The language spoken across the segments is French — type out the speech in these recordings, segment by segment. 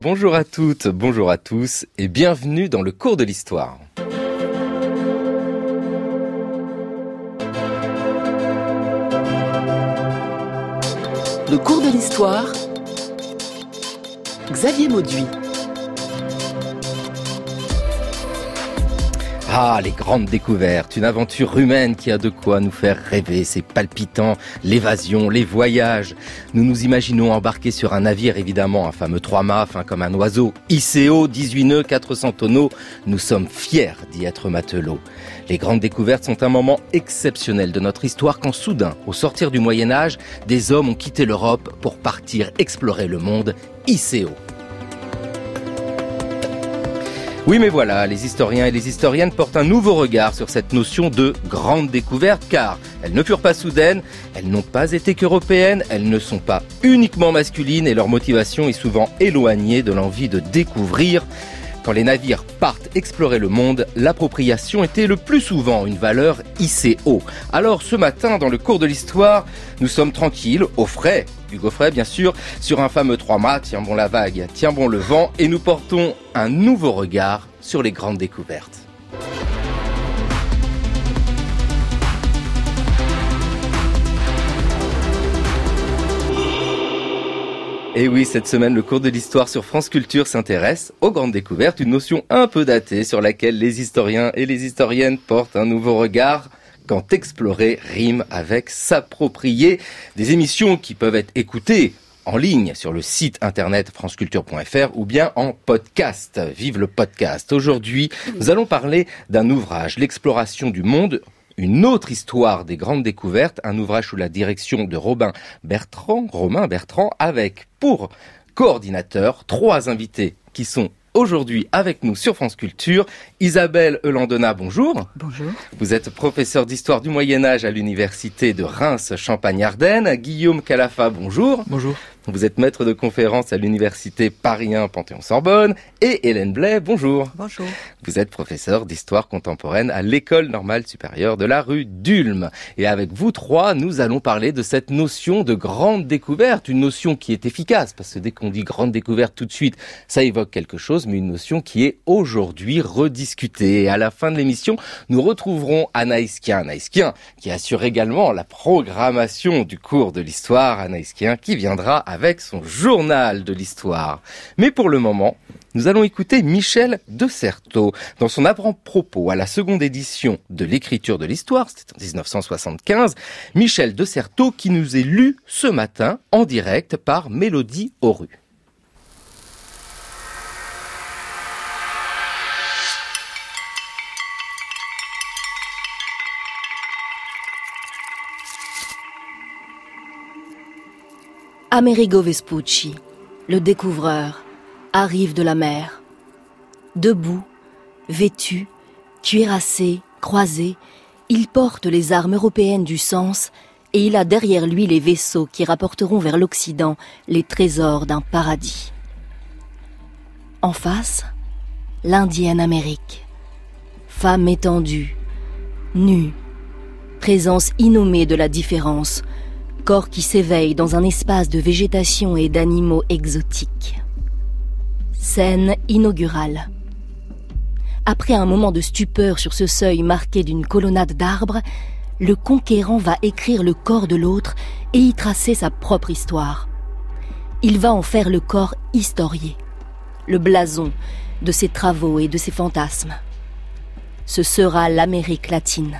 Bonjour à toutes, bonjour à tous et bienvenue dans le cours de l'histoire. Le cours de l'histoire, Xavier Mauduit. Ah, les grandes découvertes, une aventure humaine qui a de quoi nous faire rêver, c'est palpitant, l'évasion, les voyages. Nous nous imaginons embarquer sur un navire, évidemment, un fameux 3-mâts, fin comme un oiseau, ICO, 18 nœuds, 400 tonneaux. Nous sommes fiers d'y être matelots. Les grandes découvertes sont un moment exceptionnel de notre histoire quand soudain, au sortir du Moyen-Âge, des hommes ont quitté l'Europe pour partir explorer le monde, ICO. Oui, mais voilà, les historiens et les historiennes portent un nouveau regard sur cette notion de grande découverte, car elles ne furent pas soudaines, elles n'ont pas été qu'européennes, elles ne sont pas uniquement masculines et leur motivation est souvent éloignée de l'envie de découvrir. Quand les navires partent explorer le monde, l'appropriation était le plus souvent une valeur ICO. Alors ce matin, dans le cours de l'histoire, nous sommes tranquilles, au frais, Hugo Frey bien sûr, sur un fameux 3-mâts, tiens bon la vague, tiens bon le vent, et nous portons un nouveau regard sur les grandes découvertes. Et oui, cette semaine, le cours de l'histoire sur France Culture s'intéresse aux grandes découvertes, une notion un peu datée sur laquelle les historiens et les historiennes portent un nouveau regard. Quand explorer rime avec s'approprier, des émissions qui peuvent être écoutées en ligne sur le site internet franceculture.fr ou bien en podcast. Vive le podcast. Aujourd'hui, nous allons parler d'un ouvrage, L'exploration du monde, une autre histoire des grandes découvertes, un ouvrage sous la direction de Romain Bertrand, avec pour coordinateur 3 invités qui sont aujourd'hui avec nous sur France Culture. Isabelle Eulandona, bonjour. Bonjour. Vous êtes professeur d'histoire du Moyen-Âge à l'université de Reims-Champagne-Ardenne. Guillaume Calafa, bonjour. Bonjour. Vous êtes maître de conférence à l'université Paris 1 Panthéon-Sorbonne. Et Hélène Blais, bonjour. Bonjour. Vous êtes professeur d'histoire contemporaine à l'École normale supérieure de la rue d'Ulm. Et avec vous 3, nous allons parler de cette notion de grande découverte, une notion qui est efficace, parce que dès qu'on dit grande découverte tout de suite, ça évoque quelque chose, mais une notion qui est aujourd'hui rediscutée. Et à la fin de l'émission, nous retrouverons Anaïs Kien, qui assure également la programmation du cours de l'histoire. Anaïs Kien qui viendra avec son journal de l'histoire. Mais pour le moment, nous allons écouter Michel de Certeau. Dans son avant-propos à la seconde édition de l'écriture de l'histoire, c'était en 1975, Michel de Certeau qui nous est lu ce matin en direct par Mélodie Auru. Amerigo Vespucci, le découvreur, arrive de la mer. Debout, vêtu, cuirassé, croisé, il porte les armes européennes du sens et il a derrière lui les vaisseaux qui rapporteront vers l'Occident les trésors d'un paradis. En face, l'Indienne Amérique. Femme étendue, nue, présence innommée de la différence, corps qui s'éveille dans un espace de végétation et d'animaux exotiques. Scène inaugurale. Après un moment de stupeur sur ce seuil marqué d'une colonnade d'arbres, le conquérant va écrire le corps de l'autre et y tracer sa propre histoire. Il va en faire le corps historié, le blason de ses travaux et de ses fantasmes. Ce sera l'Amérique latine.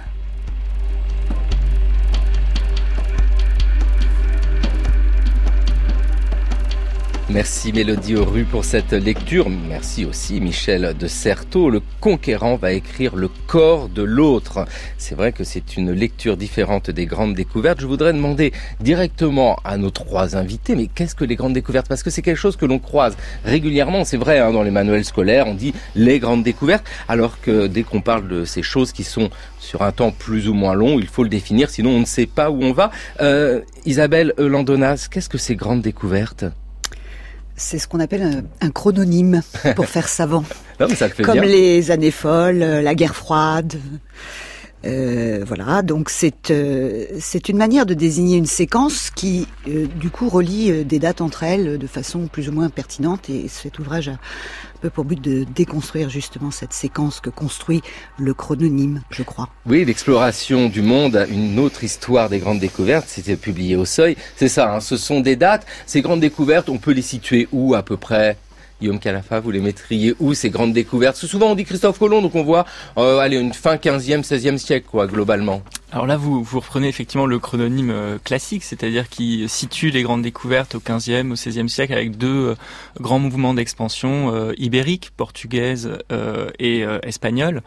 Merci Mélodie Auru pour cette lecture. Merci aussi Michel de Certeau. Le conquérant va écrire le corps de l'autre. C'est vrai que c'est une lecture différente des grandes découvertes. Je voudrais demander directement à nos 3 invités, mais qu'est-ce que les grandes découvertes ? Parce que c'est quelque chose que l'on croise régulièrement. C'est vrai, dans les manuels scolaires, on dit les grandes découvertes, alors que dès qu'on parle de ces choses qui sont sur un temps plus ou moins long, il faut le définir, sinon on ne sait pas où on va. Isabelle Eulandona, qu'est-ce que ces grandes découvertes ? C'est ce qu'on appelle un chrononyme, pour faire savant. Non, mais ça le fait Comme bien. les années folles, la guerre froide. Voilà, donc c'est une manière de désigner une séquence qui, du coup, relie des dates entre elles de façon plus ou moins pertinente. Et cet ouvrage a un peu pour but de déconstruire justement cette séquence que construit le chrononyme, je crois. Oui, l'exploration du monde, une autre histoire des grandes découvertes, c'était publié au Seuil. C'est ça, ce sont des dates. Ces grandes découvertes, on peut les situer où à peu près ? Guillaume Calafa, vous les mettriez où, ces grandes découvertes? Souvent on dit Christophe Colomb, donc on voit une fin 15e, 16e siècle, globalement. Alors là, vous reprenez effectivement le chrononyme classique, c'est-à-dire qui situe les grandes découvertes au 15e, au 16e siècle, avec deux grands mouvements d'expansion ibérique, portugaise et espagnole.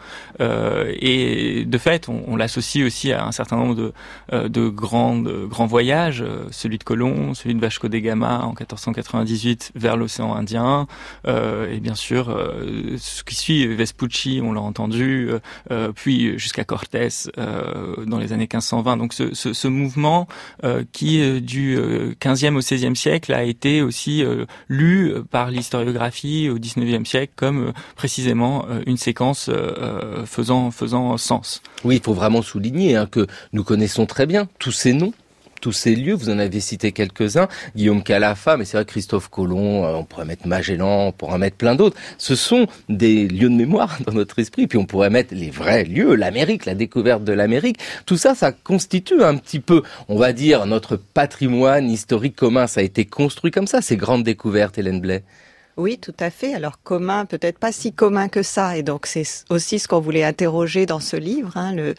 Et de fait, on l'associe aussi à un certain nombre de grands voyages, celui de Colomb, celui de Vasco da Gama en 1498 vers l'océan Indien, et bien sûr ce qui suit Vespucci, on l'a entendu, puis jusqu'à Cortés dans les années 1520. Donc ce mouvement qui du 15e au 16e siècle a été aussi lu par l'historiographie au 19e siècle comme précisément une séquence faisant sens. Oui, il faut vraiment souligner que nous connaissons très bien tous ces noms, tous ces lieux, vous en avez cité quelques-uns, Guillaume Calafa, mais c'est vrai Christophe Colomb, on pourrait mettre Magellan, on pourrait mettre plein d'autres. Ce sont des lieux de mémoire dans notre esprit, puis on pourrait mettre les vrais lieux, l'Amérique, la découverte de l'Amérique. Tout ça, ça constitue un petit peu, on va dire, notre patrimoine historique commun. Ça a été construit comme ça, ces grandes découvertes, Hélène Blais. Oui, tout à fait. Alors commun, peut-être pas si commun que ça. Et donc c'est aussi ce qu'on voulait interroger dans ce livre,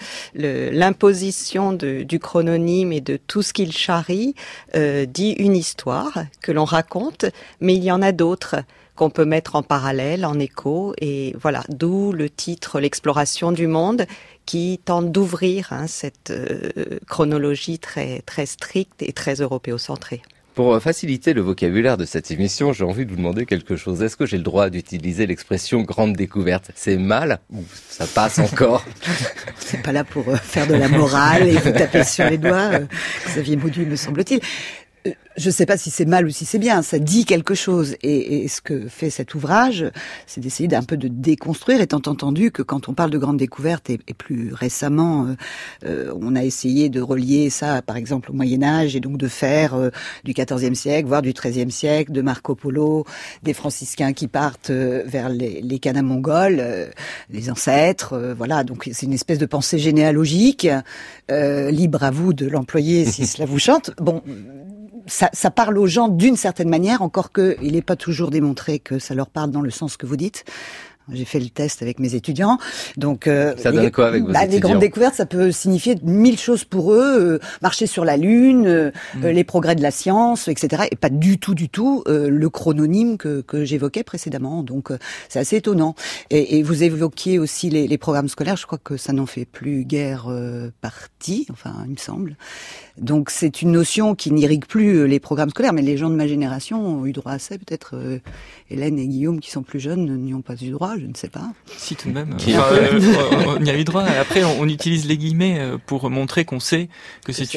l'imposition du chrononyme et de tout ce qu'il charrie dit une histoire que l'on raconte, mais il y en a d'autres qu'on peut mettre en parallèle, en écho, et voilà, d'où le titre L'exploration du monde, qui tente d'ouvrir cette chronologie très très stricte et très européocentrée. Pour faciliter le vocabulaire de cette émission, j'ai envie de vous demander quelque chose. Est-ce que j'ai le droit d'utiliser l'expression grande découverte? C'est mal ou ça passe encore? C'est pas là pour faire de la morale et vous taper sur les doigts, Xavier Mauduit, me semble-t-il. Je ne sais pas si c'est mal ou si c'est bien, ça dit quelque chose. Et ce que fait cet ouvrage, c'est d'essayer d'un peu de déconstruire, étant entendu que quand on parle de grandes découvertes, et plus récemment, on a essayé de relier ça, par exemple, au Moyen-Âge, et donc de faire du XIVe siècle, voire du XIIIe siècle, de Marco Polo, des franciscains qui partent vers les Cannes mongols, les ancêtres, voilà. Donc c'est une espèce de pensée généalogique, libre à vous de l'employer si cela vous chante. Bon, ça parle aux gens d'une certaine manière, encore que il n'est pas toujours démontré que ça leur parle dans le sens que vous dites. J'ai fait le test avec mes étudiants. Donc, ça donne quoi avec vos étudiants? Les grandes découvertes, ça peut signifier 1000 choses pour eux, marcher sur la Lune, les progrès de la science, etc. Et pas du tout le chrononyme que j'évoquais précédemment. Donc, c'est assez étonnant. Et vous évoquiez aussi les programmes scolaires. Je crois que ça n'en fait plus guère partie, enfin, il me semble. Donc, c'est une notion qui n'irrigue plus les programmes scolaires, mais les gens de ma génération ont eu droit à ça. Peut-être Hélène et Guillaume, qui sont plus jeunes, n'y ont pas eu droit. Je ne sais pas. Si, tout de même. On y a eu droit. Après, on utilise les guillemets pour montrer qu'on sait que c'est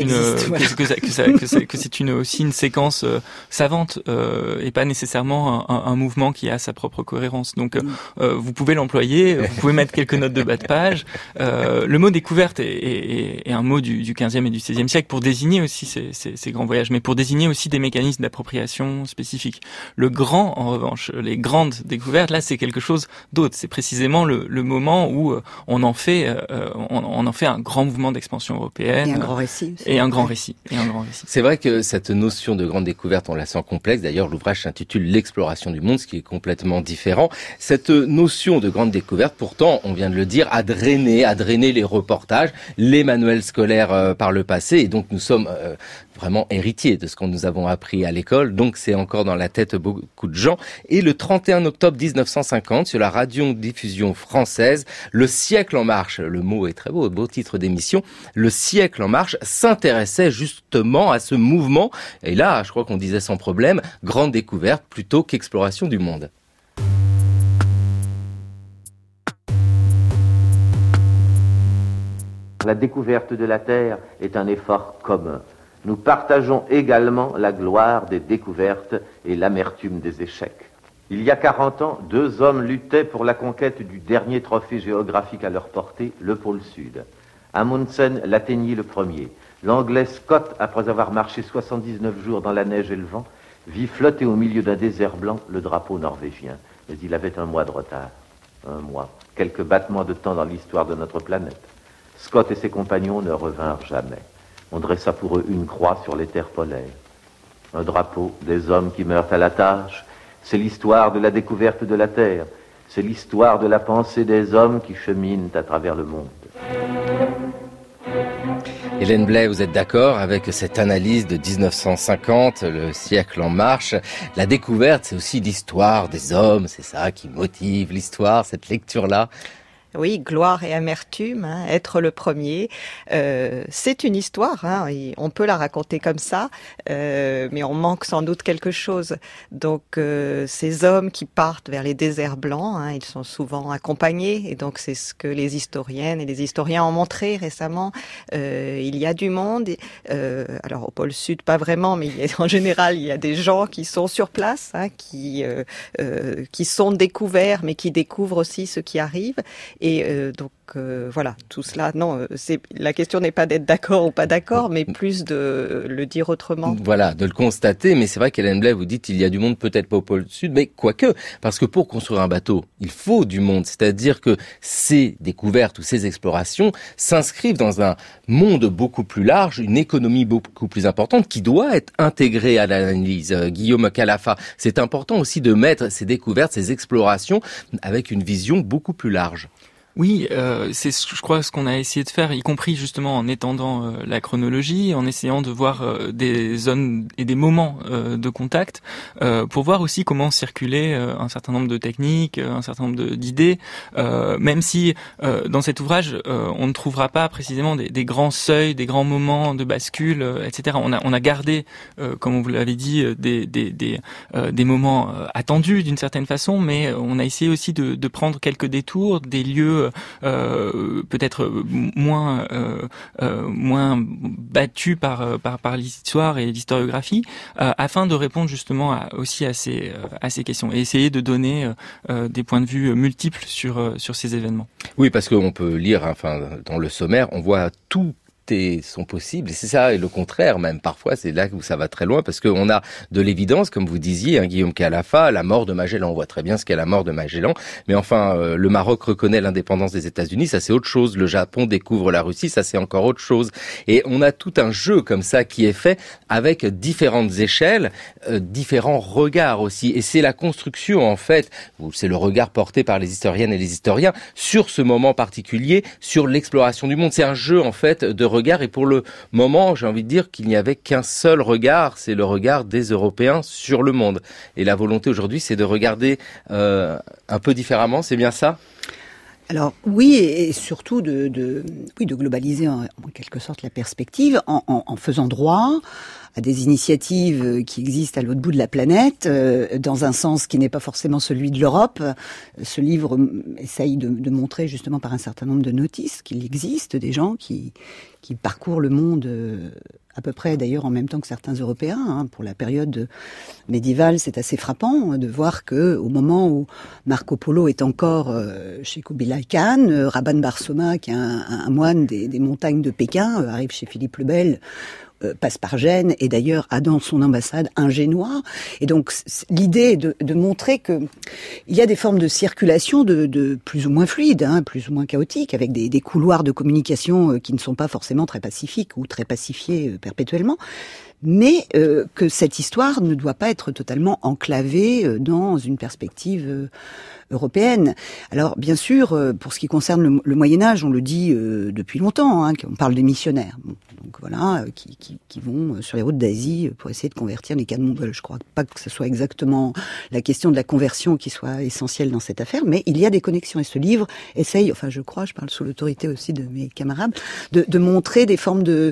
aussi une séquence savante et pas nécessairement un mouvement qui a sa propre cohérence. Donc, vous pouvez l'employer, vous pouvez mettre quelques notes de bas de page. Le mot découverte est un mot du 15e et du 16e siècle pour désigner aussi ces grands voyages, mais pour désigner aussi des mécanismes d'appropriation spécifiques. Le grand, en revanche, les grandes découvertes, là, c'est quelque chose d'autre. C'est précisément le moment où on en fait un grand mouvement d'expansion européenne. Et un grand récit. Et un grand récit. C'est vrai que cette notion de grande découverte, on la sent complexe. D'ailleurs, l'ouvrage s'intitule L'exploration du monde, ce qui est complètement différent. Cette notion de grande découverte, pourtant, on vient de le dire, a drainé les reportages, les manuels scolaires par le passé. Et donc, nous sommes vraiment héritiers de ce que nous avons appris à l'école. Donc, c'est encore dans la tête de beaucoup de gens. Et le 31 octobre 1950, sur la radiodiffusion française, Le siècle en marche, le mot est très beau titre d'émission, Le siècle en marche s'intéressait justement à ce mouvement. Et là, je crois qu'on disait sans problème, grande découverte plutôt qu'exploration du monde. La découverte de la Terre est un effort commun. Nous partageons également la gloire des découvertes et l'amertume des échecs. Il y a 40 ans, 2 hommes luttaient pour la conquête du dernier trophée géographique à leur portée, le pôle Sud. Amundsen l'atteignit le premier. L'Anglais Scott, après avoir marché 79 jours dans la neige et le vent, vit flotter au milieu d'un désert blanc le drapeau norvégien. Mais il avait un mois de retard. Un mois. Quelques battements de temps dans l'histoire de notre planète. Scott et ses compagnons ne revinrent jamais. On dressa pour eux une croix sur les terres polaires. Un drapeau, des hommes qui meurent à la tâche. C'est l'histoire de la découverte de la Terre. C'est l'histoire de la pensée des hommes qui cheminent à travers le monde. Hélène Blais, vous êtes d'accord avec cette analyse de 1950, le siècle en marche? La découverte, c'est aussi l'histoire des hommes, c'est ça qui motive l'histoire, cette lecture-là? Oui, gloire et amertume, être le premier, c'est une histoire, et on peut la raconter comme ça, mais on manque sans doute quelque chose. Donc ces hommes qui partent vers les déserts blancs, ils sont souvent accompagnés, et donc c'est ce que les historiennes et les historiens ont montré récemment. Il y a du monde, alors au pôle Sud pas vraiment, mais en général il y a des gens qui sont sur place, qui sont découverts, mais qui découvrent aussi ce qui arrive. Et donc voilà, tout cela, non, la question n'est pas d'être d'accord ou pas d'accord, mais plus de le dire autrement. Voilà, de le constater, mais c'est vrai qu'Hélène Blais, vous dites, il y a du monde, peut-être pas au pôle Sud, mais quoique, parce que pour construire un bateau, il faut du monde, c'est-à-dire que ces découvertes ou ces explorations s'inscrivent dans un monde beaucoup plus large, une économie beaucoup plus importante qui doit être intégrée à l'analyse. Guillaume Calafa, c'est important aussi de mettre ces découvertes, ces explorations avec une vision beaucoup plus large. Oui, c'est je crois ce qu'on a essayé de faire, y compris justement en étendant la chronologie, en essayant de voir des zones et des moments de contact, pour voir aussi comment circuler un certain nombre de techniques, un certain nombre d'idées, même si dans cet ouvrage on ne trouvera pas précisément des grands seuils, des grands moments de bascule, etc. On a gardé, comme vous l'avez dit, des moments attendus d'une certaine façon, mais on a essayé aussi de prendre quelques détours, des lieux peut-être moins battus par l'histoire et l'historiographie, afin de répondre justement aussi à ces questions et essayer de donner des points de vue multiples sur ces événements. Oui, parce qu'on peut lire, dans le sommaire, on voit tout sont possibles, et c'est ça, et le contraire même, parfois c'est là où ça va très loin, parce qu'on a de l'évidence, comme vous disiez, Guillaume Calafa, la mort de Magellan, on voit très bien ce qu'est la mort de Magellan, mais le Maroc reconnaît l'indépendance des États-Unis, ça c'est autre chose, le Japon découvre la Russie, ça c'est encore autre chose, et on a tout un jeu comme ça qui est fait avec différentes échelles, différents regards aussi, et c'est la construction en fait, c'est le regard porté par les historiennes et les historiens sur ce moment particulier, sur l'exploration du monde, c'est un jeu en fait de regard, et pour le moment, j'ai envie de dire qu'il n'y avait qu'un seul regard, c'est le regard des Européens sur le monde. Et la volonté aujourd'hui, c'est de regarder un peu différemment, c'est bien ça ? Alors oui, et surtout de globaliser en quelque sorte la perspective en faisant droit à des initiatives qui existent à l'autre bout de la planète, dans un sens qui n'est pas forcément celui de l'Europe. Ce livre essaye de montrer justement par un certain nombre de notices qu'il existe des gens qui parcourent le monde à peu près d'ailleurs en même temps que certains Européens. Pour la période médiévale, c'est assez frappant de voir que au moment où Marco Polo est encore chez Kubilai Khan, Rabban Bar Soma, qui est un moine des montagnes de Pékin, arrive chez Philippe le Bel, passe par Gênes, et d'ailleurs a dans son ambassade un Génois. Et donc l'idée est de montrer que il y a des formes de circulation de plus ou moins fluides, plus ou moins chaotiques, avec des couloirs de communication qui ne sont pas forcément très pacifiques ou très pacifiés perpétuellement, mais que cette histoire ne doit pas être totalement enclavée dans une perspective européenne. Alors bien sûr, pour ce qui concerne le Moyen-Âge, on le dit depuis longtemps, on parle des missionnaires. Donc voilà, qui vont sur les routes d'Asie pour essayer de convertir les canons mongols. Je crois pas que ce soit exactement la question de la conversion qui soit essentielle dans cette affaire, mais il y a des connexions. Et ce livre essaye, je parle sous l'autorité aussi de mes camarades, de montrer des formes de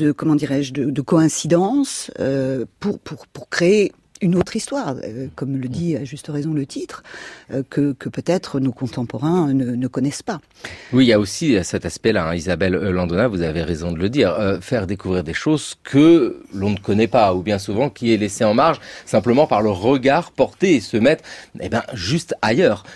coïncidence pour créer une autre histoire, comme le dit à juste raison le titre, que peut-être nos contemporains ne connaissent pas. Oui, il y a aussi cet aspect-là, Isabelle Landona, vous avez raison de le dire, faire découvrir des choses que l'on ne connaît pas, ou bien souvent qui est laissé en marge, simplement par le regard porté et se mettre juste ailleurs.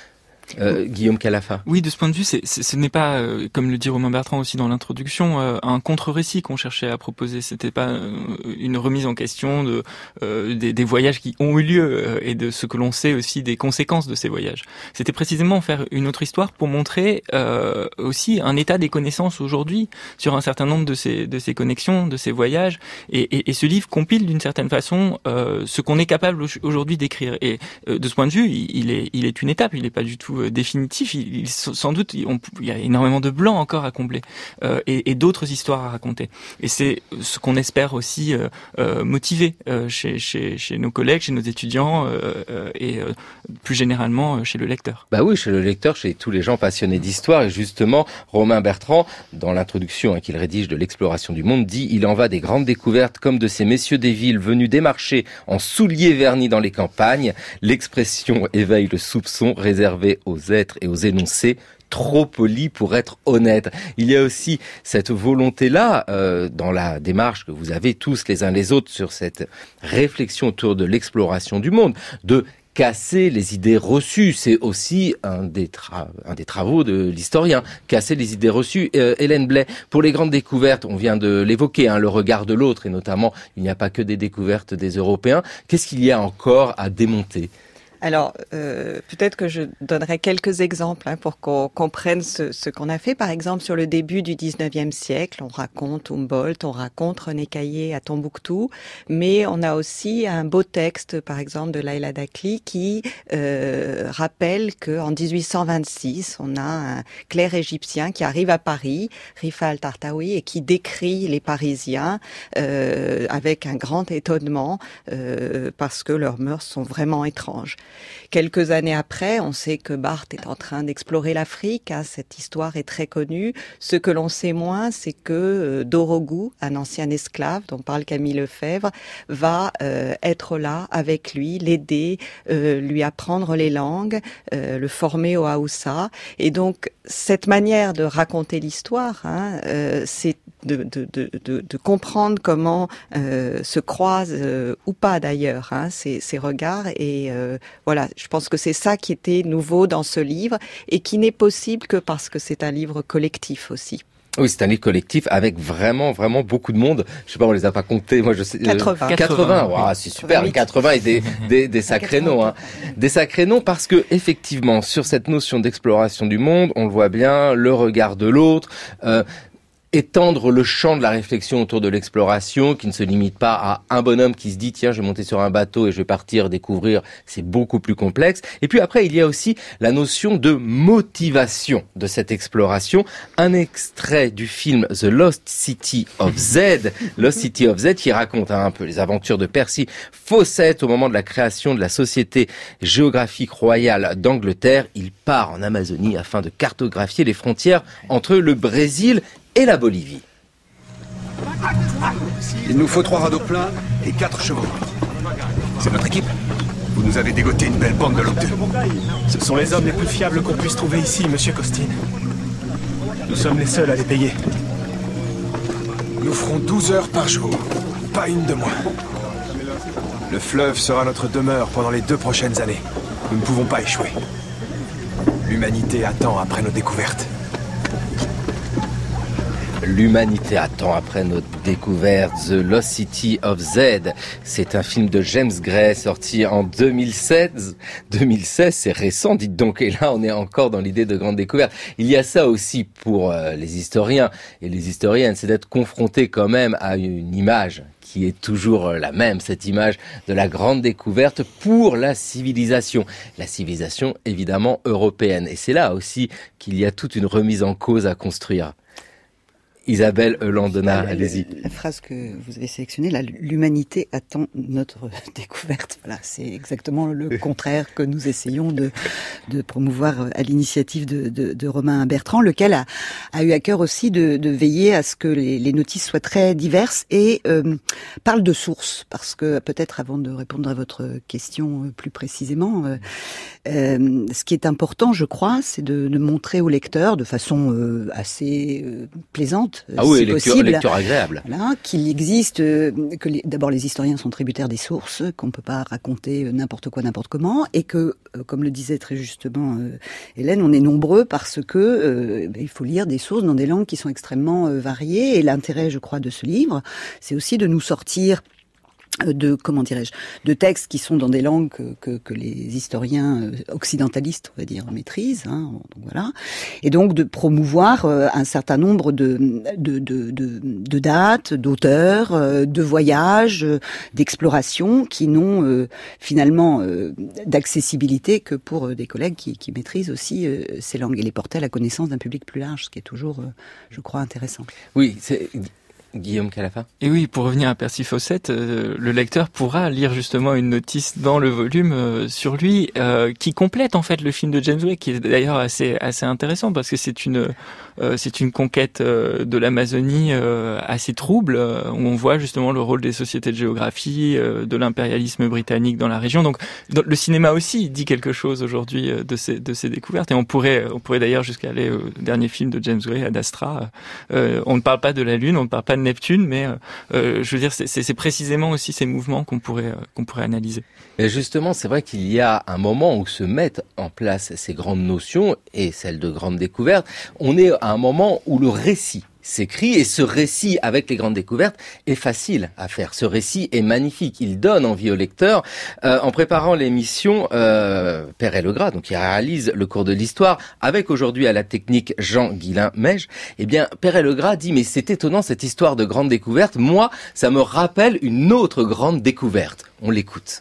Guillaume Calafa. Oui, de ce point de vue, ce n'est pas, comme le dit Romain Bertrand aussi dans l'introduction, un contre-récit qu'on cherchait à proposer. C'était pas une remise en question des voyages qui ont eu lieu et de ce que l'on sait aussi des conséquences de ces voyages. C'était précisément faire une autre histoire pour montrer aussi un état des connaissances aujourd'hui sur un certain nombre de ces connexions, de ces voyages. Et ce livre compile d'une certaine façon ce qu'on est capable aujourd'hui d'écrire. Et de ce point de vue, il est une étape. Il n'est pas du tout définitif. Sans doute, il y a énormément de blancs encore à combler et d'autres histoires à raconter. Et c'est ce qu'on espère aussi motiver chez nos collègues, chez nos étudiants et plus généralement chez le lecteur. Bah oui, chez le lecteur, chez tous les gens passionnés d'histoire. Et justement, Romain Bertrand, dans l'introduction qu'il rédige de l'Exploration du monde, dit « Il en va des grandes découvertes comme de ces messieurs des villes venus démarcher en souliers vernis dans les campagnes. L'expression éveille le soupçon réservé aux êtres et aux énoncés, trop polis pour être honnêtes. » Il y a aussi cette volonté-là, dans la démarche que vous avez tous les uns les autres sur cette réflexion autour de l'exploration du monde, de casser les idées reçues. C'est aussi un des travaux de l'historien. Casser les idées reçues. Hélène Blais, pour les grandes découvertes, on vient de l'évoquer, le regard de l'autre, et notamment, il n'y a pas que des découvertes des Européens. Qu'est-ce qu'il y a encore à démonter ? Alors, peut-être que je donnerai quelques exemples pour qu'on comprenne ce qu'on a fait. Par exemple, sur le début du 19e siècle, on raconte Humboldt, on raconte René Caillé à Tombouctou, mais on a aussi un beau texte, par exemple, de Laila Dakli, qui rappelle qu'en 1826, on a un clerc égyptien qui arrive à Paris, Rifa al-Tartawi, et qui décrit les Parisiens avec un grand étonnement parce que leurs mœurs sont vraiment étranges. Quelques années après, on sait que Barthes est en train d'explorer l'Afrique. Cette histoire est très connue. Ce que l'on sait moins, c'est que Dorogou, un ancien esclave dont parle Camille Lefebvre, va être là avec lui, l'aider, lui apprendre les langues, le former au Haoussa. Et donc, cette manière de raconter l'histoire, c'est de comprendre comment se croisent ou pas d'ailleurs ces regards. Et voilà, je pense que c'est ça qui était nouveau dans ce livre et qui n'est possible que parce que c'est un livre collectif aussi. Oui, c'est un livre collectif avec vraiment beaucoup de monde. Je sais pas, on les a pas comptés. Moi, je sais. 80. Wow, c'est super. 80 et des sacrés noms, Des sacrés noms parce que, effectivement, sur cette notion d'exploration du monde, on le voit bien, le regard de l'autre, étendre le champ de la réflexion autour de l'exploration, qui ne se limite pas à un bonhomme qui se dit « Tiens, je vais monter sur un bateau et je vais partir découvrir », c'est beaucoup plus complexe. Et puis après, il y a aussi la notion de motivation de cette exploration. Un extrait du film The Lost City of Z, Lost City of Z, qui raconte un peu les aventures de Percy Fawcett au moment de la création de la Société géographique royale d'Angleterre. Il part en Amazonie afin de cartographier les frontières entre le Brésil et la Bolivie. Il nous faut 3 radeaux pleins et 4 chevaux. C'est notre équipe. Vous nous avez dégoté une belle bande de lobes. Ce sont les hommes les plus fiables qu'on puisse trouver ici, monsieur Costin. Nous sommes les seuls à les payer. Nous ferons 12 heures par jour, pas une de moins. Le fleuve sera notre demeure pendant les 2 prochaines années. Nous ne pouvons pas échouer. L'humanité attend après nos découvertes. L'humanité attend après notre découverte. The Lost City of Z. C'est un film de James Gray sorti en 2016. 2016, c'est récent, dites donc. Et là, on est encore dans l'idée de grande découverte. Il y a ça aussi pour les historiens et les historiennes, c'est d'être confrontés quand même à une image qui est toujours la même, cette image de la grande découverte pour la civilisation évidemment européenne. Et c'est là aussi qu'il y a toute une remise en cause à construire. Isabelle Landona, allez-y. La phrase que vous avez sélectionnée, là, l'humanité attend notre découverte. Voilà, c'est exactement le contraire que nous essayons de promouvoir à l'initiative de Romain Bertrand, lequel a eu à cœur aussi de veiller à ce que les notices soient très diverses et parlent de sources. Parce que peut-être avant de répondre à votre question plus précisément, ce qui est important, je crois, c'est de montrer au lecteur de façon assez plaisante, intéressante, oui, possible. lecture agréable. Voilà, qu'il existe, d'abord les historiens sont tributaires des sources, qu'on peut pas raconter n'importe quoi, n'importe comment, et que, comme le disait très justement Hélène, on est nombreux parce que il faut lire des sources dans des langues qui sont extrêmement variées, et l'intérêt, je crois, de ce livre, c'est aussi de nous sortir de textes qui sont dans des langues que les historiens occidentalistes, on va dire, maîtrisent, donc voilà, et donc de promouvoir un certain nombre de dates, d'auteurs, de voyages, d'explorations qui n'ont finalement d'accessibilité que pour des collègues qui maîtrisent aussi ces langues et les porter à la connaissance d'un public plus large, ce qui est toujours, je crois, intéressant. Oui, c'est Guillaume Calafa. Et oui, pour revenir à Percy Fawcett, le lecteur pourra lire justement une notice dans le volume sur lui qui complète en fait le film de James Gray, qui est d'ailleurs assez intéressant parce que c'est une conquête de l'Amazonie assez trouble où on voit justement le rôle des sociétés de géographie, de l'impérialisme britannique dans la région. Donc le cinéma aussi dit quelque chose aujourd'hui de ces découvertes, et on pourrait d'ailleurs jusqu'à aller au dernier film de James Gray, Ad Astra. On ne parle pas de la Lune, on ne parle pas de Neptune, mais je veux dire, c'est précisément aussi ces mouvements qu'on pourrait analyser. Et justement, c'est vrai qu'il y a un moment où se mettent en place ces grandes notions et celles de grandes découvertes. On est à un moment où le récit s'écrit, et ce récit avec les grandes découvertes est facile à faire. Ce récit est magnifique, il donne envie au lecteur. En préparant l'émission, Perret Legras, donc qui réalise le cours de l'histoire, avec aujourd'hui à la technique Jean-Guilain Meige, eh bien Perret Legras dit, mais c'est étonnant cette histoire de grande découverte, moi ça me rappelle une autre grande découverte. On l'écoute.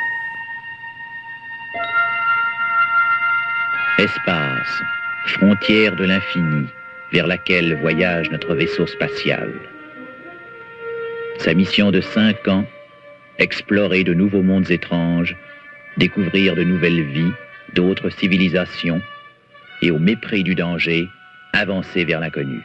Espace, frontière de l'infini, vers laquelle voyage notre vaisseau spatial. Sa mission de 5 ans, explorer de nouveaux mondes étranges, découvrir de nouvelles vies, d'autres civilisations, et au mépris du danger, avancer vers l'inconnu.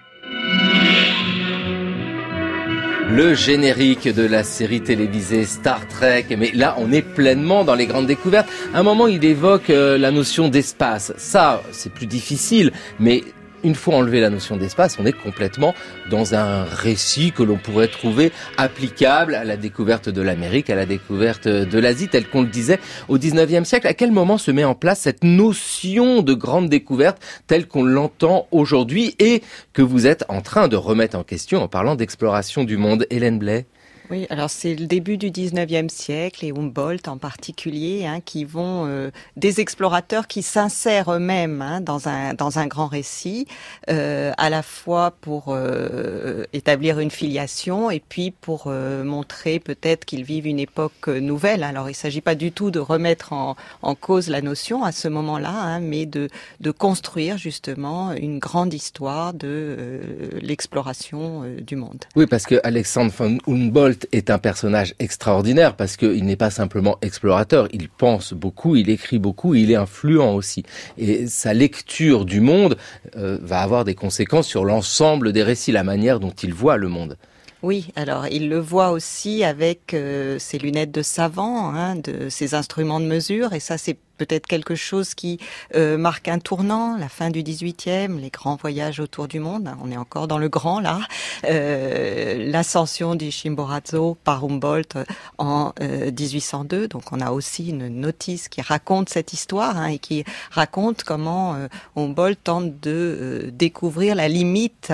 Le générique de la série télévisée Star Trek, mais là on est pleinement dans les grandes découvertes. À un moment il évoque la notion d'espace. Ça, c'est plus difficile, mais une fois enlevé la notion d'espace, on est complètement dans un récit que l'on pourrait trouver applicable à la découverte de l'Amérique, à la découverte de l'Asie, tel qu'on le disait au 19e siècle. À quel moment se met en place cette notion de grande découverte telle qu'on l'entend aujourd'hui et que vous êtes en train de remettre en question en parlant d'exploration du monde? Hélène Blais. Oui, alors c'est le début du 19e siècle, et Humboldt en particulier, qui vont des explorateurs qui s'insèrent eux-mêmes dans un grand récit, à la fois pour établir une filiation et puis pour montrer peut-être qu'ils vivent une époque nouvelle. Alors il ne s'agit pas du tout de remettre en cause la notion à ce moment-là, mais de construire justement une grande histoire de l'exploration du monde. Oui, parce que Alexandre von Humboldt est un personnage extraordinaire parce qu'il n'est pas simplement explorateur, il pense beaucoup, il écrit beaucoup, il est influent aussi. Et sa lecture du monde va avoir des conséquences sur l'ensemble des récits, la manière dont il voit le monde. Oui, alors il le voit aussi avec ses lunettes de savant, de ses instruments de mesure, et ça c'est peut-être quelque chose qui marque un tournant, la fin du 18e, les grands voyages autour du monde, on est encore dans le grand là, l'ascension du Chimborazo par Humboldt en 1802, donc on a aussi une notice qui raconte cette histoire et qui raconte comment Humboldt tente de découvrir la limite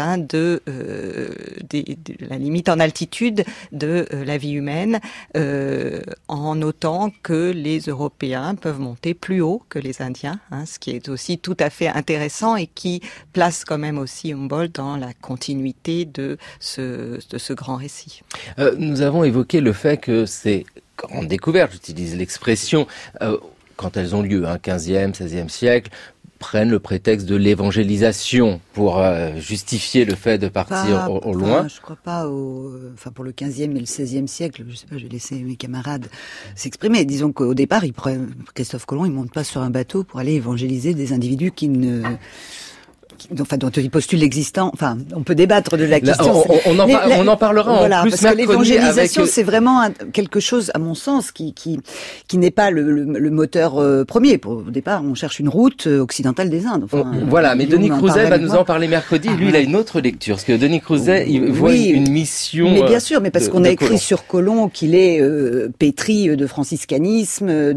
la limite en altitude de la vie humaine, en notant que les Européens peuvent monter plus haut que les Indiens, ce qui est aussi tout à fait intéressant et qui place quand même aussi Humboldt dans la continuité de ce grand récit. Nous avons évoqué le fait que ces grandes découvertes, j'utilise l'expression, quand elles ont lieu, 15e, 16e siècle, prennent le prétexte de l'évangélisation pour justifier le fait de partir au loin. Je crois pas pour le 15e et le 16e siècle, je sais pas, je vais laisser mes camarades s'exprimer. Disons qu'au départ, Christophe Colomb, il monte pas sur un bateau pour aller évangéliser des individus qui ne dont il postule l'existant. Enfin, on peut débattre de la question. On en parlera voilà, en plus parce que l'évangélisation, avec... c'est vraiment quelque chose, à mon sens, qui n'est pas le moteur premier. Au départ, on cherche une route occidentale des Indes. Enfin, voilà, mais Denis Crouzet va nous en parler mercredi. Lui, il a une autre lecture. Parce que Denis Crouzet, il voit une mission. Mais bien sûr, mais parce qu'on a écrit sur Colomb qu'il est pétri de franciscanisme,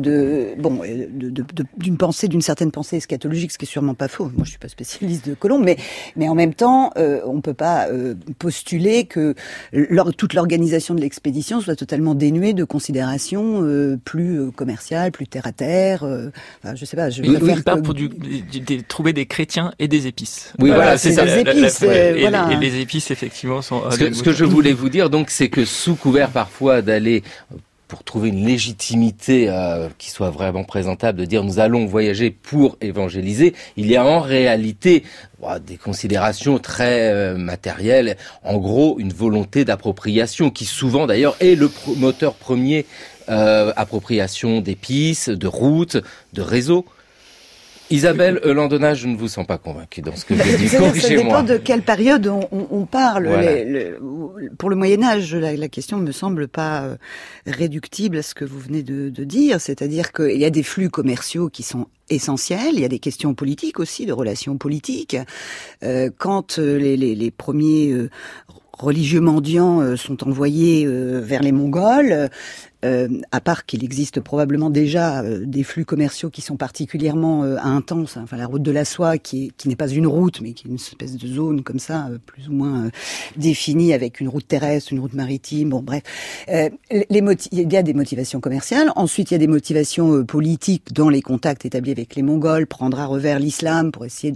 d'une certaine pensée eschatologique, ce qui est sûrement pas faux. Moi, je suis pas spécialiste de Colomb, mais en même temps, on peut pas postuler que toute l'organisation de l'expédition soit totalement dénuée de considérations plus commerciales, plus terre à terre. Enfin, je sais pas. Il part pour trouver des chrétiens et des épices. Oui, voilà, c'est ça. Des épices, et les épices, effectivement, sont... Ce que je voulais vous dire, donc, c'est que sous couvert parfois d'aller pour trouver une légitimité qui soit vraiment présentable, de dire nous allons voyager pour évangéliser, il y a en réalité des considérations très matérielles, en gros une volonté d'appropriation qui souvent d'ailleurs est le moteur premier, appropriation d'épices, de routes, de réseaux. Isabelle Landonnat, je ne vous sens pas convaincue dans ce que vous dites. Corrigez-moi. Ça dépend de quelle période on parle. Voilà. Pour le Moyen-Âge, la question ne me semble pas réductible à ce que vous venez de dire. C'est-à-dire qu'il y a des flux commerciaux qui sont essentiels. Il y a des questions politiques aussi, de relations politiques. Quand les premiers religieux mendiants sont envoyés vers les Mongols, à part qu'il existe probablement déjà des flux commerciaux qui sont particulièrement intenses, enfin la route de la soie qui n'est pas une route mais qui est une espèce de zone comme ça plus ou moins définie avec une route terrestre, une route maritime, bon bref. Il y a des motivations commerciales, ensuite il y a des motivations politiques dans les contacts établis avec les Mongols, prendre à revers l'islam pour essayer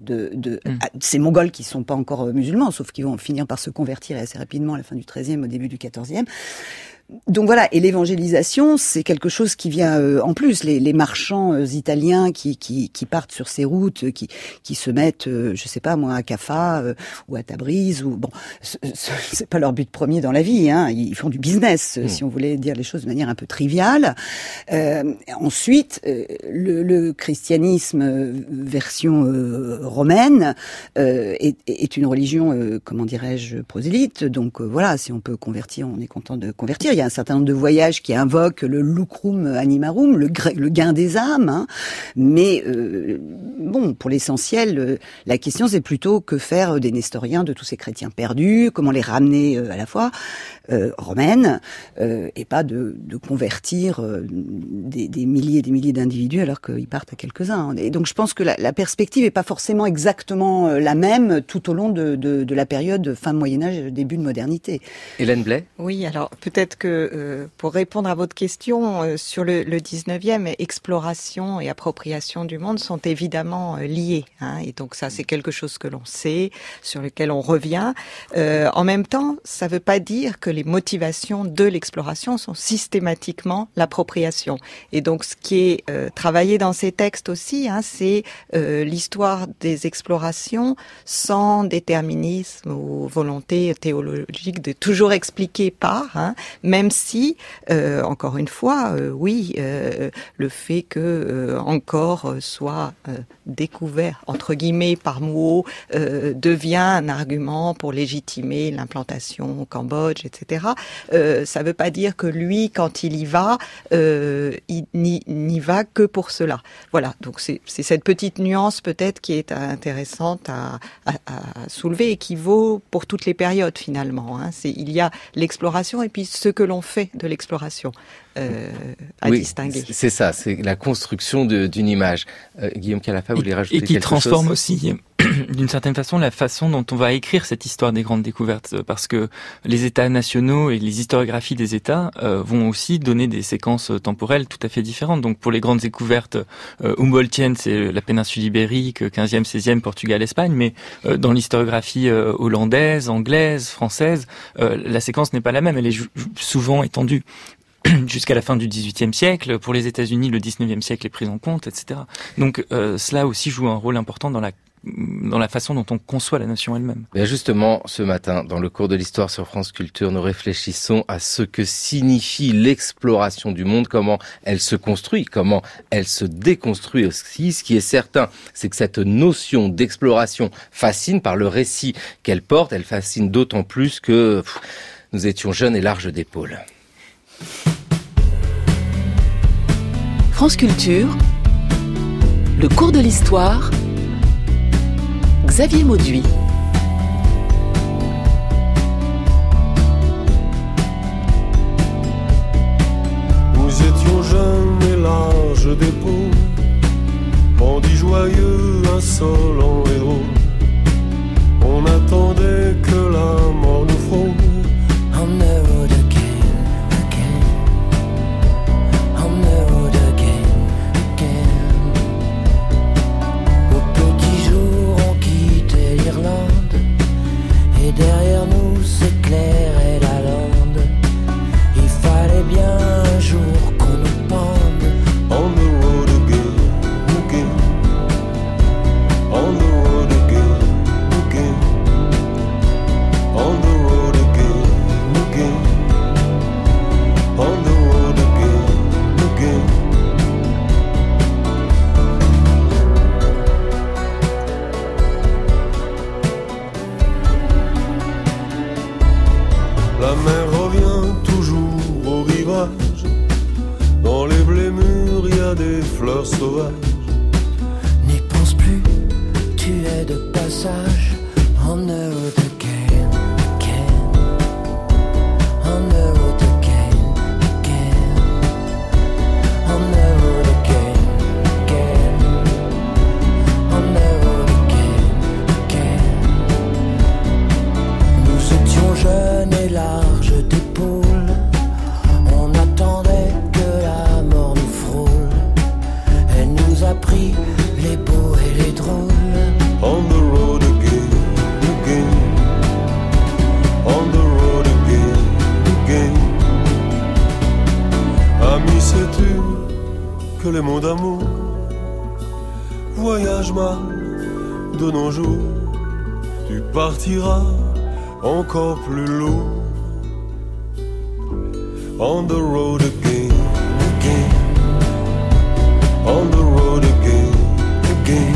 ces Mongols qui sont pas encore musulmans, sauf qu'ils vont finir par se convertir assez rapidement à la fin du XIIIe, au début du XIVe. Donc voilà, et l'évangélisation, c'est quelque chose qui vient en plus. Les marchands italiens qui partent sur ces routes, qui se mettent, je sais pas moi, à Kaffa ou à Tabriz, ou bon, c'est pas leur but premier dans la vie. Hein. Ils font du business, si on voulait dire les choses de manière un peu triviale. Ensuite, le christianisme version romaine est une religion, comment dirais-je, prosélyte. Donc voilà, si on peut convertir, on est content de convertir. Il y a un certain nombre de voyages qui invoquent le lucrum animarum, le gain des âmes. Hein. Mais bon, pour l'essentiel, la question c'est plutôt que faire des nestoriens de tous ces chrétiens perdus, comment les ramener à la fois romaine, et pas de convertir des milliers et des milliers d'individus alors qu'ils partent à quelques-uns. Et donc je pense que la perspective est pas forcément exactement la même tout au long de la période fin de Moyen-Âge, début de modernité. Hélène Blais ? Oui, alors peut-être que pour répondre à votre question, sur le 19e, exploration et appropriation du monde sont évidemment liées. Hein, et donc ça, c'est quelque chose que l'on sait, sur lequel on revient. En même temps, ça ne veut pas dire que les motivations de l'exploration sont systématiquement l'appropriation. Et donc ce qui est travaillé dans ces textes aussi, hein, c'est l'histoire des explorations sans déterminisme ou volonté théologique de toujours expliquer par, hein, même si, encore une fois, oui, le fait que encore soit découvert, entre guillemets, par Mouot, devient un argument pour légitimer l'implantation au Cambodge, etc. Ça ne veut pas dire que lui, quand il y va, il n'y va que pour cela. Voilà, donc c'est cette petite nuance peut-être qui est intéressante à soulever et qui vaut pour toutes les périodes finalement. Hein. Il y a l'exploration et puis ce que l'on fait de l'exploration à distinguer. C'est ça, c'est la construction d'une image. Guillaume Calafa, vous voulez rajouter quelque chose ? Et qui transforme aussi, d'une certaine façon, la façon dont on va écrire cette histoire des grandes découvertes. Parce que les États nationaux et les historiographies des États vont aussi donner des séquences temporelles tout à fait différentes. Donc pour les grandes découvertes humboldtiennes, c'est la péninsule ibérique, 15e, 16e, Portugal, Espagne. Mais dans l'historiographie hollandaise, anglaise, française, la séquence n'est pas la même. Elle est souvent étendue jusqu'à la fin du XVIIIe siècle. Pour les États-Unis, le XIXe siècle est pris en compte, etc. Donc cela aussi joue un rôle important dans la dans la façon dont on conçoit la nation elle-même. Bien justement, ce matin, dans le cours de l'histoire sur France Culture, nous réfléchissons à ce que signifie l'exploration du monde, comment elle se construit, comment elle se déconstruit aussi. Ce qui est certain, c'est que cette notion d'exploration fascine par le récit qu'elle porte. Elle fascine d'autant plus que nous étions jeunes et larges d'épaules. France Culture, le cours de l'histoire, Xavier Mauduit. Nous étions jeunes et larges d'épaules, bandits joyeux, insolents et drôles. On attendait que la mort nous frôle. On the road again, again. On the road again, again. Au petit jour, on quittait l'Irlande, et derrière nous s'éclairait la lande. Il fallait bien un jour qu'on nous pende. On the road again, again. On the road again, again. On the road again, again. On the road again, again. La mer revient toujours au rivage. Dans les blés mûrs, y a des fleurs sauvages. N'y pense plus, tu es de passage. On the road again, again. On the road again, again. On the road again, again. On the road again, again. Nous étions jeunes et larges d'épaules. On attendait que la mort nous frôle. Elle nous a pris les beaux et les drôles. On the road again, again. On the road again, again. Ami, sais-tu que les mots d'amour voyagent mal de nos jours? Tu partiras encore plus lourd. On the road again, again. On the road again, again.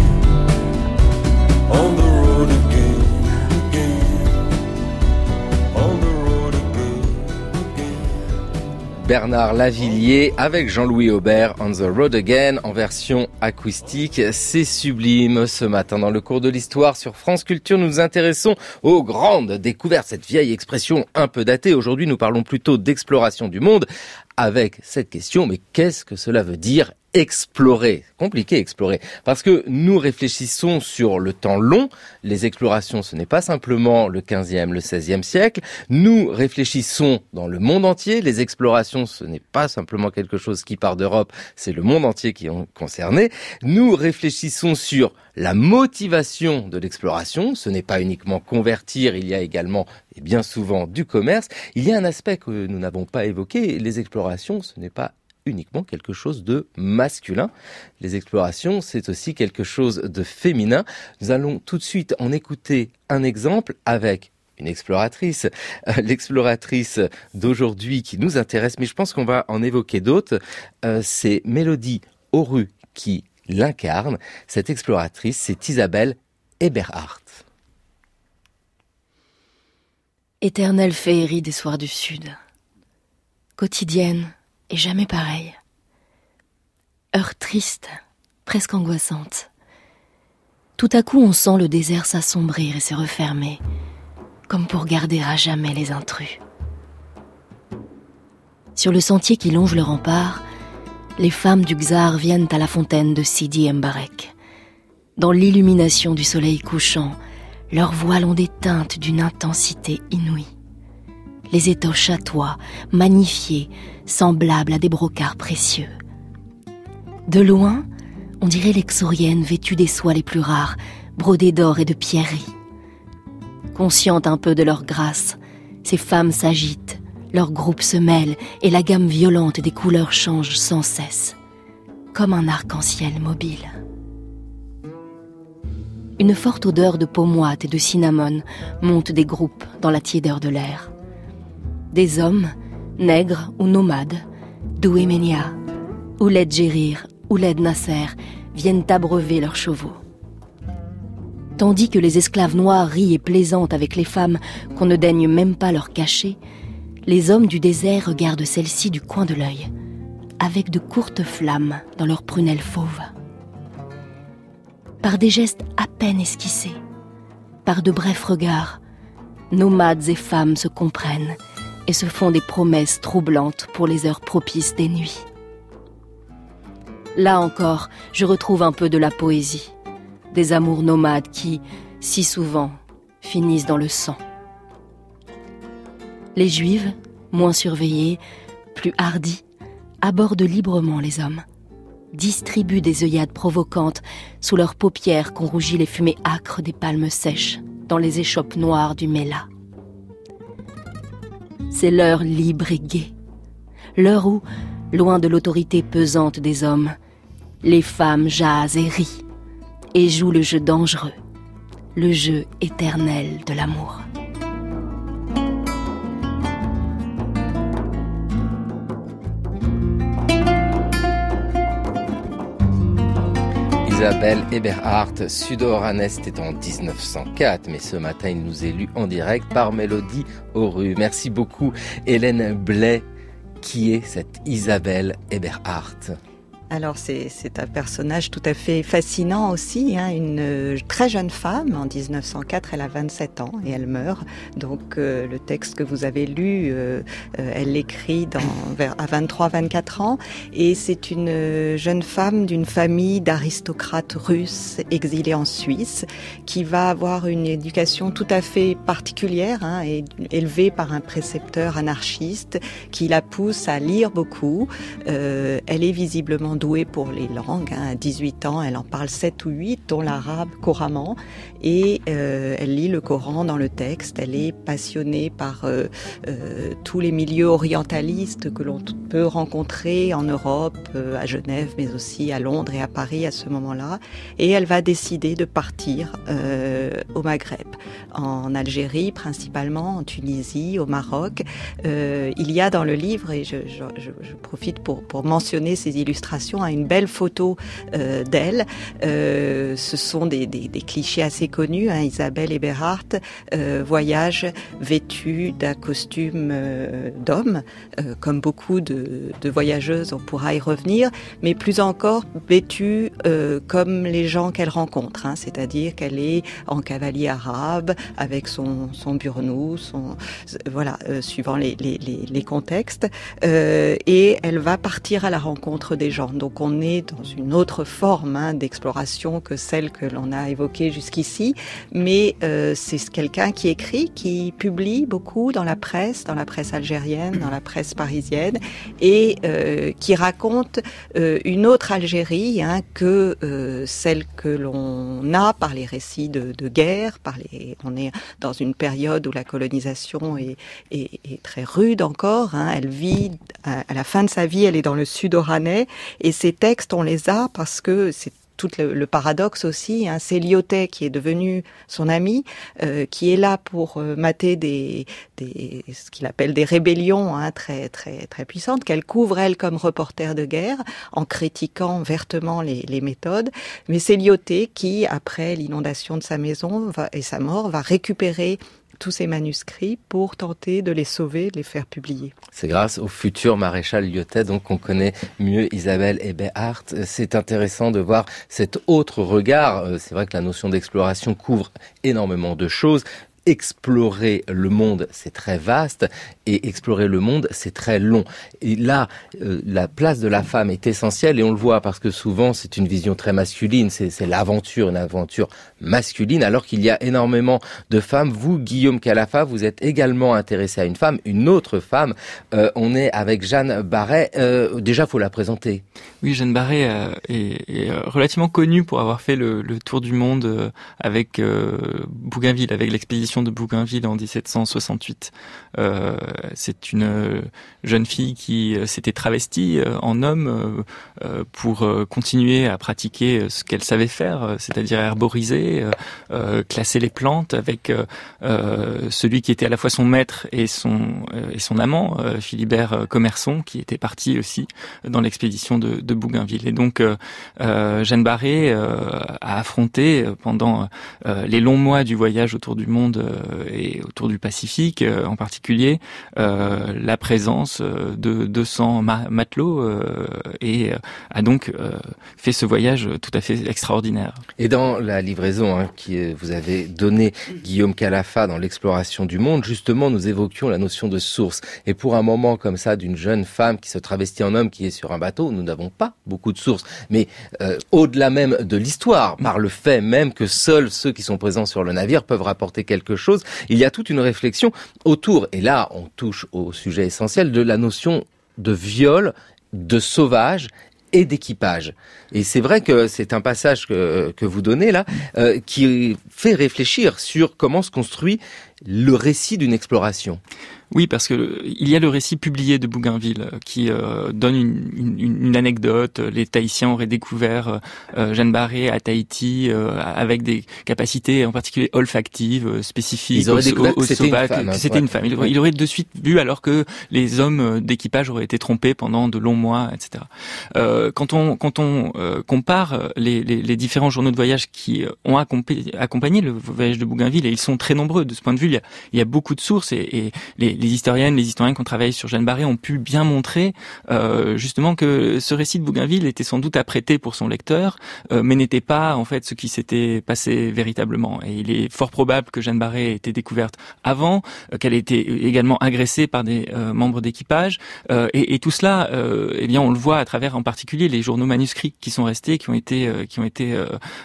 On the road again, again. On the road again, again. Bernard Lavilliers avec Jean-Louis Aubert, On the Road Again, en version acoustique. C'est sublime. Ce matin, dans le cours de l'histoire sur France Culture, nous nous intéressons aux grandes découvertes. Cette vieille expression un peu datée. Aujourd'hui, nous parlons plutôt d'exploration du monde avec cette question. Mais qu'est-ce que cela veut dire explorer? Compliqué explorer. Parce que nous réfléchissons sur le temps long. Les explorations, ce n'est pas simplement le 15e, le 16e siècle. Nous réfléchissons dans le monde entier. Les explorations, ce n'est pas simplement quelque chose qui part d'Europe. C'est le monde entier qui est concerné. Nous réfléchissons sur la motivation de l'exploration. Ce n'est pas uniquement convertir. Il y a également, et bien souvent, du commerce. Il y a un aspect que nous n'avons pas évoqué. Les explorations, ce n'est pas uniquement quelque chose de masculin. Les explorations, c'est aussi quelque chose de féminin. Nous allons tout de suite en écouter un exemple avec une exploratrice, l'exploratrice d'aujourd'hui qui nous intéresse, mais je pense qu'on va en évoquer d'autres. C'est Mélodie Auru qui l'incarne. Cette exploratrice, c'est Isabelle Eberhardt. Éternelle féerie des soirs du Sud, quotidienne et jamais pareille. Heure triste, presque angoissante. Tout à coup, on sent le désert s'assombrir et se refermer, comme pour garder à jamais les intrus. Sur le sentier qui longe le rempart, les femmes du Xar viennent à la fontaine de Sidi Mbarek. Dans l'illumination du soleil couchant, leurs voiles ont des teintes d'une intensité inouïe. Les étoffes chatoient, magnifiées, semblables à des brocarts précieux. De loin, on dirait l'exorienne vêtue des soies les plus rares, brodées d'or et de pierreries. Conscientes un peu de leur grâce, ces femmes s'agitent, leurs groupes se mêlent et la gamme violente des couleurs change sans cesse, comme un arc-en-ciel mobile. Une forte odeur de peau moite et de cinnamon monte des groupes dans la tiédeur de l'air. Des hommes, nègres ou nomades, d'Ouéménia, Ouled Gérir, Ouled Nasser, viennent abreuver leurs chevaux. Tandis que les esclaves noirs rient et plaisantent avec les femmes qu'on ne daigne même pas leur cacher, les hommes du désert regardent celles-ci du coin de l'œil, avec de courtes flammes dans leurs prunelles fauves. Par des gestes à peine esquissés, par de brefs regards, nomades et femmes se comprennent et se font des promesses troublantes pour les heures propices des nuits. Là encore, je retrouve un peu de la poésie, des amours nomades qui, si souvent, finissent dans le sang. Les Juives, moins surveillées, plus hardies, abordent librement les hommes, distribuent des œillades provocantes sous leurs paupières qu'ont rougi les fumées âcres des palmes sèches dans les échoppes noires du Méla. C'est l'heure libre et gaie, l'heure où, loin de l'autorité pesante des hommes, les femmes jasent et rient et jouent le jeu dangereux, le jeu éternel de l'amour. Isabelle Eberhardt, Sud-Oranais, c'était en 1904, mais ce matin il nous est lu en direct par Mélodie Auru. Merci beaucoup Hélène Blais. Qui est cette Isabelle Eberhardt ? Alors c'est un personnage tout à fait fascinant aussi, hein, une très jeune femme. En 1904, elle a 27 ans et elle meurt. Donc le texte que vous avez lu, elle l'écrit à 23-24 ans. Et c'est une jeune femme d'une famille d'aristocrates russes exilés en Suisse qui va avoir une éducation tout à fait particulière, hein, et élevée par un précepteur anarchiste qui la pousse à lire beaucoup. Elle est visiblement douée pour les langues. À 18 ans, elle en parle 7 ou 8, dont l'arabe couramment. Et elle lit le Coran dans le texte. Elle est passionnée par tous les milieux orientalistes que l'on peut rencontrer en Europe, à Genève, mais aussi à Londres et à Paris à ce moment-là. Et elle va décider de partir au Maghreb, en Algérie principalement, en Tunisie, au Maroc. Il y a dans le livre, et je profite pour mentionner ces illustrations, à une belle photo d'elle. Ce sont des clichés assez connus. Hein. Isabelle Eberhardt voyage vêtue d'un costume d'homme, comme beaucoup de voyageuses, on pourra y revenir, mais plus encore vêtue comme les gens qu'elle rencontre, hein. C'est-à-dire qu'elle est en cavalier arabe, avec son burnous, suivant les contextes, et elle va partir à la rencontre des gens. Donc on est dans une autre forme, hein, d'exploration que celle que l'on a évoquée jusqu'ici, mais c'est quelqu'un qui écrit, qui publie beaucoup dans la presse algérienne, dans la presse parisienne, et qui raconte une autre Algérie, hein, que celle que l'on a par les récits de guerre, on est dans une période où la colonisation est très rude encore, hein. Elle vit, à la fin de sa vie, elle est dans le Sud-Oranais, et ces textes, on les a parce que c'est tout le paradoxe aussi, hein. C'est Lyautey qui est devenu son ami, qui est là pour mater ce qu'il appelle des rébellions, hein, très très très puissantes, qu'elle couvre elle comme reporter de guerre, en critiquant vertement les méthodes. Mais c'est Lyautey qui, après l'inondation de sa maison et sa mort, va récupérer tous ces manuscrits pour tenter de les sauver, de les faire publier. C'est grâce au futur maréchal Lyautey, donc, qu'on connaît mieux Isabelle Eberhardt. C'est intéressant de voir cet autre regard. C'est vrai que la notion d'exploration couvre énormément de choses. Explorer le monde, c'est très vaste, et explorer le monde, c'est très long. Et là, la place de la femme est essentielle, et on le voit parce que souvent, c'est une vision très masculine, c'est l'aventure, une aventure masculine, alors qu'il y a énormément de femmes. Vous, Guillaume Calafa, vous êtes également intéressé à une femme, une autre femme. On est avec Jeanne Barret. Déjà, faut la présenter. Oui, Jeanne Barret est relativement connue pour avoir fait le tour du monde avec Bougainville, avec l'expédition l'expédition de Bougainville en 1768. C'est une jeune fille qui s'était travestie en homme pour continuer à pratiquer ce qu'elle savait faire, c'est-à-dire herboriser, classer les plantes avec celui qui était à la fois son maître et son amant, Philibert Commerson, qui était parti aussi dans l'expédition de Bougainville. Et donc Jeanne Barré a affronté pendant les longs mois du voyage autour du monde et autour du Pacifique en particulier la présence de 200 matelots et a donc fait ce voyage tout à fait extraordinaire. Et dans la livraison que vous avez donnée, Guillaume Calafat, dans l'exploration du monde, justement nous évoquions la notion de source. Et pour un moment comme ça d'une jeune femme qui se travestit en homme qui est sur un bateau, nous n'avons pas beaucoup de sources. Mais au-delà même de l'histoire, par le fait même que seuls ceux qui sont présents sur le navire peuvent rapporter quelque chose, il y a toute une réflexion autour, et là on touche au sujet essentiel, de la notion de viol, de sauvage et d'équipage. Et c'est vrai que c'est un passage que vous donnez là, qui fait réfléchir sur comment se construit le récit d'une exploration. Oui, parce que il y a le récit publié de Bougainville qui donne une anecdote. Les Tahitiens auraient découvert Jeanne Barré à Tahiti avec des capacités en particulier olfactives spécifiques. Ils auraient découvert que c'était sauvage, une femme. Que c'était une femme. Il aurait de suite vu, alors que les hommes d'équipage auraient été trompés pendant de longs mois, etc. Quand on compare les différents journaux de voyage qui ont accompagné le voyage de Bougainville, et ils sont très nombreux de ce point de vue, il y a beaucoup de sources, et les historiennes, les historiens qui ont travaillé sur Jeanne Barré ont pu bien montrer justement que ce récit de Bougainville était sans doute apprêté pour son lecteur, mais n'était pas en fait ce qui s'était passé véritablement. Et il est fort probable que Jeanne Barré ait été découverte avant, qu'elle ait été également agressée par des membres d'équipage, et tout cela, eh bien, on le voit à travers en particulier les journaux manuscrits qui sont restés, qui ont été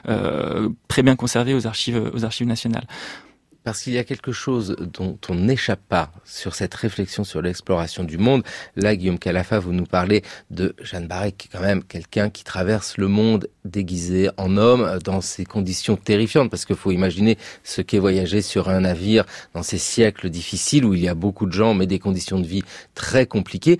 très bien conservés aux archives nationales. Parce qu'il y a quelque chose dont on n'échappe pas sur cette réflexion sur l'exploration du monde. Là, Guillaume Calafat, vous nous parlez de Jeanne Barré, qui est quand même quelqu'un qui traverse le monde déguisé en homme dans ces conditions terrifiantes. Parce qu'il faut imaginer ce qu'est voyager sur un navire dans ces siècles difficiles où il y a beaucoup de gens, mais des conditions de vie très compliquées.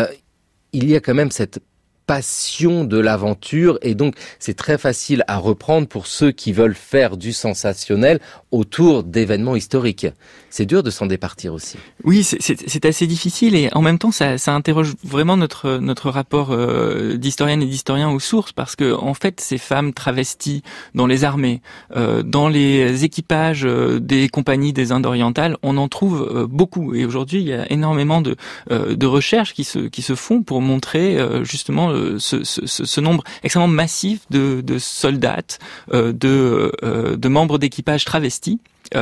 Il y a quand même cette passion de l'aventure, et donc c'est très facile à reprendre pour ceux qui veulent faire du sensationnel autour d'événements historiques. C'est dur de s'en départir aussi. Oui, c'est assez difficile, et en même temps ça interroge vraiment notre rapport d'historienne et d'historien aux sources, parce que en fait ces femmes travesties dans les armées, dans les équipages des compagnies des Indes orientales, on en trouve beaucoup, et aujourd'hui il y a énormément de recherches qui se font pour montrer justement ce nombre extrêmement massif de soldates, de membres d'équipage travestis.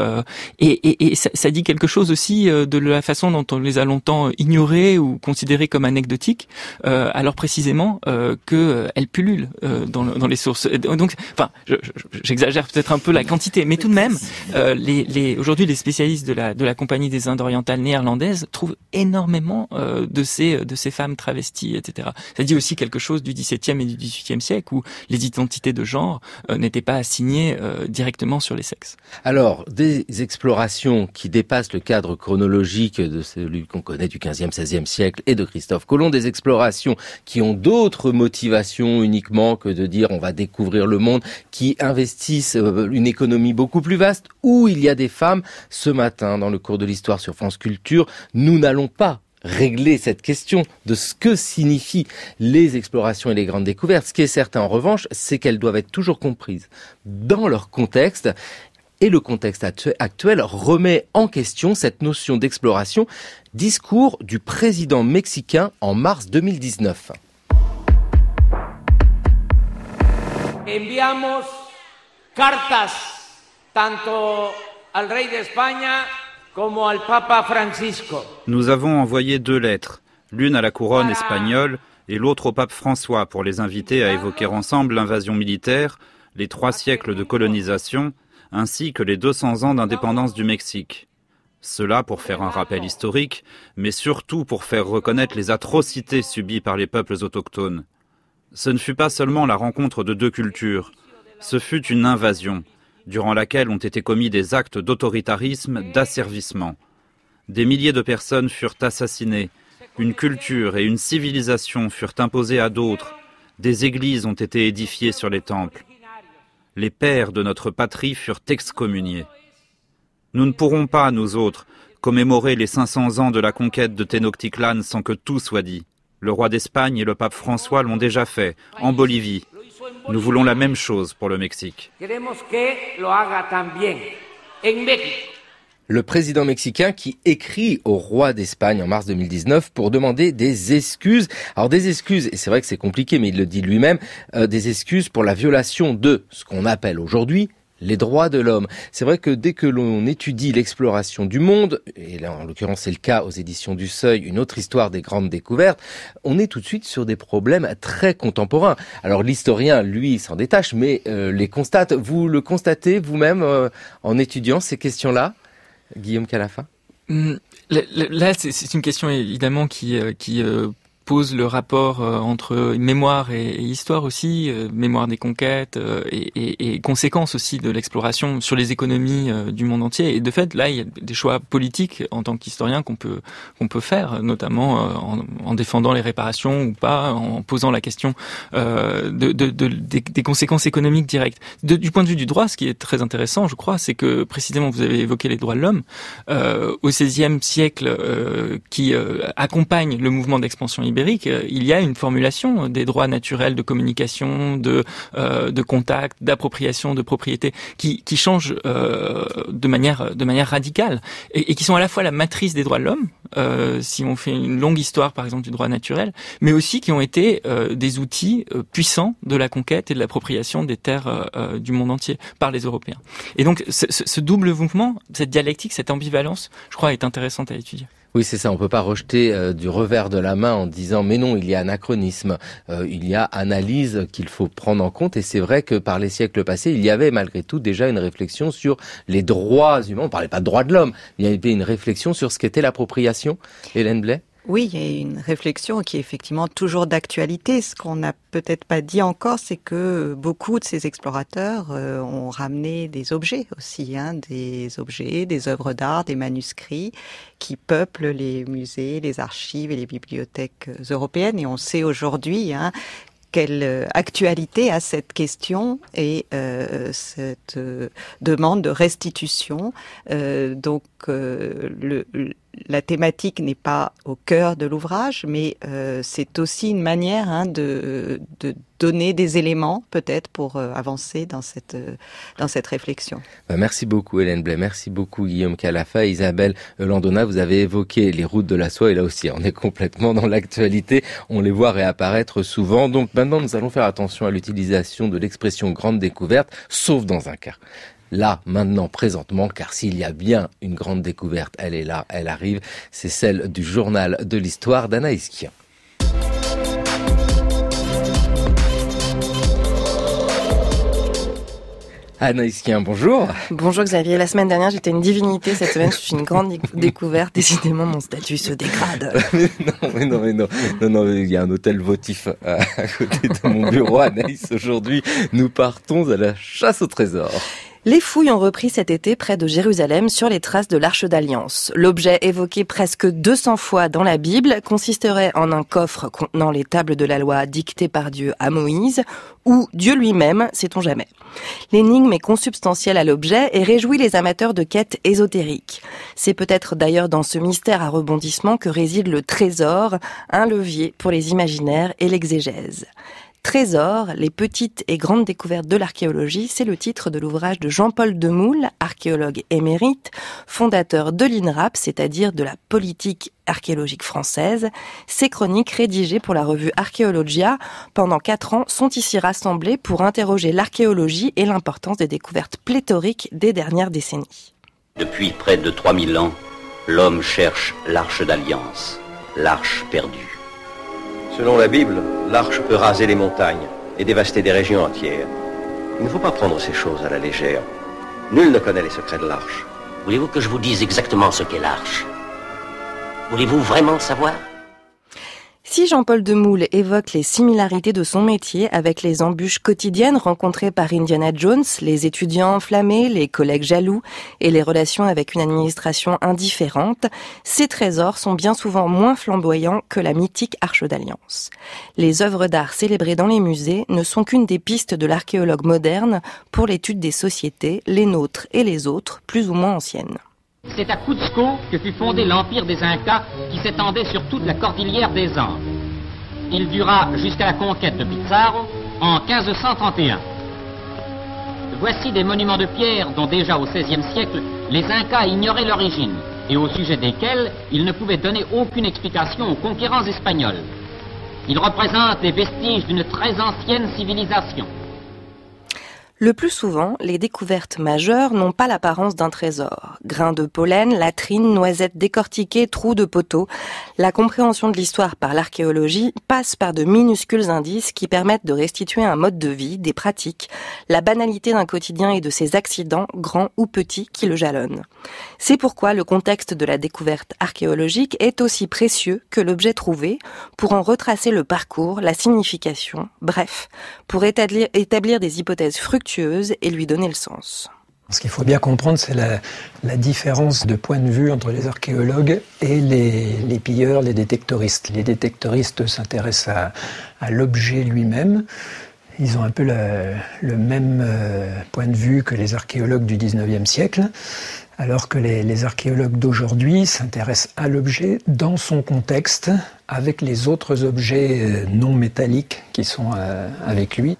Et ça dit quelque chose aussi de la façon dont on les a longtemps ignorées ou considérées comme anecdotiques, alors précisément qu'elles pullulent dans les sources. Donc, enfin, j'exagère peut-être un peu la quantité, mais tout de même, aujourd'hui les spécialistes de la Compagnie des Indes orientales néerlandaises trouvent énormément de ces femmes travesties, etc. Ça dit aussi quelque chose du XVIIe et du XVIIIe siècle où les identités de genre n'étaient pas assignées directement sur les sexes. Alors, des explorations qui dépassent le cadre chronologique de celui qu'on connaît du XVe, XVIe siècle et de Christophe Colomb, des explorations qui ont d'autres motivations uniquement que de dire on va découvrir le monde, qui investissent une économie beaucoup plus vaste, où il y a des femmes. Ce matin, dans le cours de l'histoire sur France Culture, nous n'allons pas régler cette question de ce que signifient les explorations et les grandes découvertes. Ce qui est certain en revanche, c'est qu'elles doivent être toujours comprises dans leur contexte. Et le contexte actuel remet en question cette notion d'exploration. Discours du président mexicain en mars 2019. Enviamos cartas tanto al rey de España como al Papa Francisco. Nous avons envoyé 2 lettres, l'une à la couronne espagnole et l'autre au pape François, pour les inviter à évoquer ensemble l'invasion militaire, les 3 siècles de colonisation, ainsi que les 200 ans d'indépendance du Mexique. Cela pour faire un rappel historique, mais surtout pour faire reconnaître les atrocités subies par les peuples autochtones. Ce ne fut pas seulement la rencontre de 2 cultures, ce fut une invasion, durant laquelle ont été commis des actes d'autoritarisme, d'asservissement. Des milliers de personnes furent assassinées, une culture et une civilisation furent imposées à d'autres, des églises ont été édifiées sur les temples. Les pères de notre patrie furent excommuniés. Nous ne pourrons pas, nous autres, commémorer les 500 ans de la conquête de Tenochtitlan sans que tout soit dit. Le roi d'Espagne et le pape François l'ont déjà fait, en Bolivie. Nous voulons la même chose pour le Mexique. Le président mexicain qui écrit au roi d'Espagne en mars 2019 pour demander des excuses. Alors des excuses, et c'est vrai que c'est compliqué, mais il le dit lui-même, des excuses pour la violation de ce qu'on appelle aujourd'hui les droits de l'homme. C'est vrai que dès que l'on étudie l'exploration du monde, et là en l'occurrence c'est le cas aux éditions du Seuil, une autre histoire des grandes découvertes, on est tout de suite sur des problèmes très contemporains. Alors l'historien, lui, s'en détache, mais les constate. Vous le constatez vous-même en étudiant ces questions-là, Guillaume Calafa? Là, c'est une question évidemment qui pose le rapport entre mémoire et histoire aussi, mémoire des conquêtes et conséquences aussi de l'exploration sur les économies du monde entier. Et de fait, là, il y a des choix politiques en tant qu'historien qu'on peut faire, notamment en défendant les réparations ou pas, en posant la question des conséquences économiques directes. Du point de vue du droit, ce qui est très intéressant, je crois, c'est que précisément vous avez évoqué les droits de l'homme au XVIe siècle, qui accompagne le mouvement d'expansion ibérique. Il y a une formulation des droits naturels de communication, de contact, d'appropriation, de propriété, qui change de manière radicale et qui sont à la fois la matrice des droits de l'homme, si on fait une longue histoire par exemple du droit naturel, mais aussi qui ont été des outils puissants de la conquête et de l'appropriation des terres du monde entier par les Européens. Et donc ce double mouvement, cette dialectique, cette ambivalence, je crois, est intéressante à étudier. Oui, c'est ça. On peut pas rejeter du revers de la main en disant mais non, il y a anachronisme, il y a analyse qu'il faut prendre en compte. Et c'est vrai que par les siècles passés, il y avait malgré tout déjà une réflexion sur les droits humains. On parlait pas de droits de l'homme, il y avait une réflexion sur ce qu'était l'appropriation. Hélène Blais? Oui, il y a une réflexion qui est effectivement toujours d'actualité. Ce qu'on n'a peut-être pas dit encore, c'est que beaucoup de ces explorateurs ont ramené des objets aussi, des objets, des œuvres d'art, des manuscrits qui peuplent les musées, les archives et les bibliothèques européennes. Et on sait aujourd'hui quelle actualité a cette question et cette demande de restitution. Donc la thématique n'est pas au cœur de l'ouvrage, mais c'est aussi une manière de donner des éléments peut-être pour avancer dans cette réflexion. Merci beaucoup Hélène Blais, merci beaucoup Guillaume Calafa, Isabelle Landona, vous avez évoqué les routes de la soie et là aussi on est complètement dans l'actualité, on les voit réapparaître souvent. Donc maintenant nous allons faire attention à l'utilisation de l'expression grande découverte, sauf dans un cas. Là, maintenant, présentement, car s'il y a bien une grande découverte, elle est là, elle arrive, c'est celle du journal de l'histoire d'Anaïs Kien. Anaïs Kien, bonjour. Bonjour Xavier. La semaine dernière, j'étais une divinité. Cette semaine, je suis une grande découverte. Décidément, mon statut se dégrade. Mais non, il y a un hôtel votif à côté de mon bureau, Anaïs. Aujourd'hui, nous partons à la chasse au trésor. Les fouilles ont repris cet été près de Jérusalem sur les traces de l'Arche d'Alliance. L'objet évoqué presque 200 fois dans la Bible consisterait en un coffre contenant les tables de la loi dictées par Dieu à Moïse, ou Dieu lui-même, sait-on jamais. L'énigme est consubstantielle à l'objet et réjouit les amateurs de quêtes ésotériques. C'est peut-être d'ailleurs dans ce mystère à rebondissement que réside le trésor, un levier pour les imaginaires et l'exégèse. Trésor, les petites et grandes découvertes de l'archéologie, c'est le titre de l'ouvrage de Jean-Paul Demoule, archéologue émérite, fondateur de l'INRAP, c'est-à-dire de la politique archéologique française. Ces chroniques rédigées pour la revue Archéologia pendant 4 ans sont ici rassemblées pour interroger l'archéologie et l'importance des découvertes pléthoriques des dernières décennies. Depuis près de 3000 ans, l'homme cherche l'Arche d'Alliance, l'Arche perdue. Selon la Bible, l'arche peut raser les montagnes et dévaster des régions entières. Il ne faut pas prendre ces choses à la légère. Nul ne connaît les secrets de l'arche. Voulez-vous que je vous dise exactement ce qu'est l'arche? Voulez-vous vraiment savoir? Si Jean-Paul Demoule évoque les similarités de son métier avec les embûches quotidiennes rencontrées par Indiana Jones, les étudiants enflammés, les collègues jaloux et les relations avec une administration indifférente, ces trésors sont bien souvent moins flamboyants que la mythique Arche d'Alliance. Les œuvres d'art célébrées dans les musées ne sont qu'une des pistes de l'archéologue moderne pour l'étude des sociétés, les nôtres et les autres, plus ou moins anciennes. C'est à Cuzco que fut fondé l'empire des Incas qui s'étendait sur toute la cordillère des Andes. Il dura jusqu'à la conquête de Pizarro en 1531. Voici des monuments de pierre dont déjà au XVIe siècle, les Incas ignoraient l'origine et au sujet desquels ils ne pouvaient donner aucune explication aux conquérants espagnols. Ils représentent les vestiges d'une très ancienne civilisation. Le plus souvent, les découvertes majeures n'ont pas l'apparence d'un trésor. Grains de pollen, latrines, noisettes décortiquées, trous de poteaux. La compréhension de l'histoire par l'archéologie passe par de minuscules indices qui permettent de restituer un mode de vie, des pratiques, la banalité d'un quotidien et de ses accidents, grands ou petits, qui le jalonnent. C'est pourquoi le contexte de la découverte archéologique est aussi précieux que l'objet trouvé pour en retracer le parcours, la signification, bref, pour établir des hypothèses fructueuses et lui donner le sens. Ce qu'il faut bien comprendre, c'est la différence de point de vue entre les archéologues et les pilleurs, les détectoristes. Les détectoristes s'intéressent à l'objet lui-même. Ils ont un peu le même point de vue que les archéologues du 19e siècle, alors que les archéologues d'aujourd'hui s'intéressent à l'objet dans son contexte, avec les autres objets non métalliques qui sont avec lui.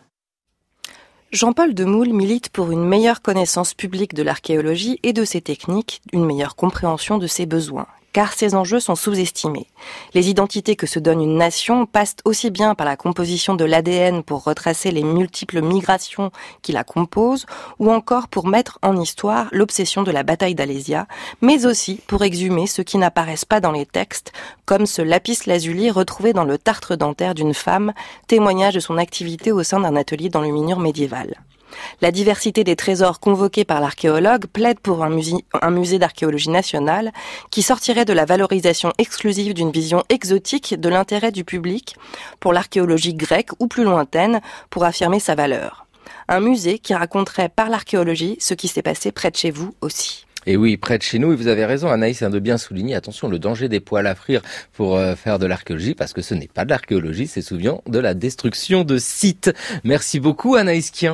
Jean-Paul Demoule milite pour une meilleure connaissance publique de l'archéologie et de ses techniques, une meilleure compréhension de ses besoins. Car ces enjeux sont sous-estimés. Les identités que se donne une nation passent aussi bien par la composition de l'ADN pour retracer les multiples migrations qui la composent, ou encore pour mettre en histoire l'obsession de la bataille d'Alésia, mais aussi pour exhumer ceux qui n'apparaissent pas dans les textes, comme ce lapis-lazuli retrouvé dans le tartre dentaire d'une femme, témoignage de son activité au sein d'un atelier d'enluminure médiéval. La diversité des trésors convoqués par l'archéologue plaide pour un musée d'archéologie nationale qui sortirait de la valorisation exclusive d'une vision exotique de l'intérêt du public pour l'archéologie grecque ou plus lointaine pour affirmer sa valeur. Un musée qui raconterait par l'archéologie ce qui s'est passé près de chez vous aussi. Et oui, près de chez nous, et vous avez raison, Anaïs, de bien souligner, attention, le danger des poêles à frire pour faire de l'archéologie, parce que ce n'est pas de l'archéologie, c'est souvent de la destruction de sites. Merci beaucoup, Anaïs Kien.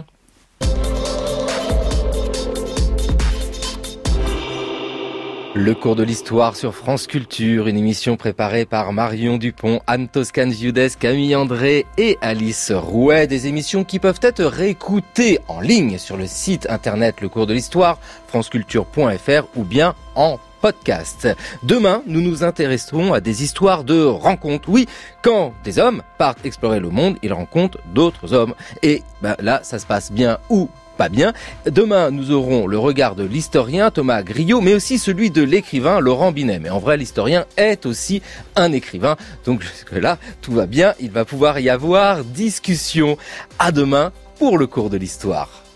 Le cours de l'histoire sur France Culture, une émission préparée par Marion Dupont, Anne Toscane-Viudès, Camille André et Alice Rouet. Des émissions qui peuvent être réécoutées en ligne sur le site internet Le Cours de l'Histoire, franceculture.fr ou bien en podcast. Demain, nous nous intéresserons à des histoires de rencontres. Oui, quand des hommes partent explorer le monde, ils rencontrent d'autres hommes. Et là, ça se passe bien ou pas bien. Demain, nous aurons le regard de l'historien Thomas Griot, mais aussi celui de l'écrivain Laurent Binet. Mais en vrai, l'historien est aussi un écrivain. Donc jusque-là, tout va bien. Il va pouvoir y avoir discussion. À demain pour le cours de l'histoire.